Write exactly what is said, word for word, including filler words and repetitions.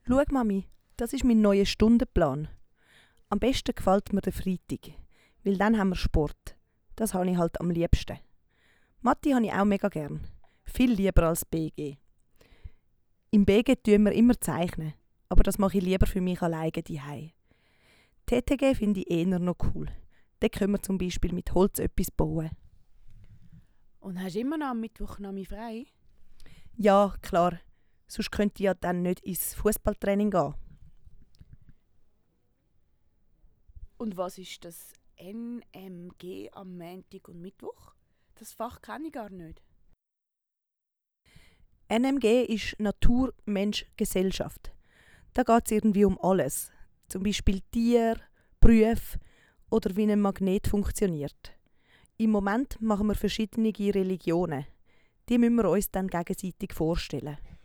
Schau, Mami, das ist mein neuer Stundenplan. Am besten gefällt mir der Freitag, weil dann haben wir Sport. Das habe ich halt am liebsten. Mathe habe ich auch mega gern. Viel lieber als B G. Im B G tun wir immer zeichnen, aber das mache ich lieber für mich alleine daheim. T T G finde ich eher noch cool. Dort können wir zum Beispiel mit Holz etwas bauen. Und hast du immer noch am Mittwoch noch frei? Ja, klar. Sonst könnte ich ja dann nicht ins Fußballtraining gehen. Und was ist das N M G am Montag und Mittwoch? Das Fach kenne ich gar nicht. N M G ist Natur, Mensch, Gesellschaft. Da geht es irgendwie um alles. Zum Beispiel Tiere, Berufe oder wie ein Magnet funktioniert. Im Moment machen wir verschiedene Religionen. Die müssen wir uns dann gegenseitig vorstellen.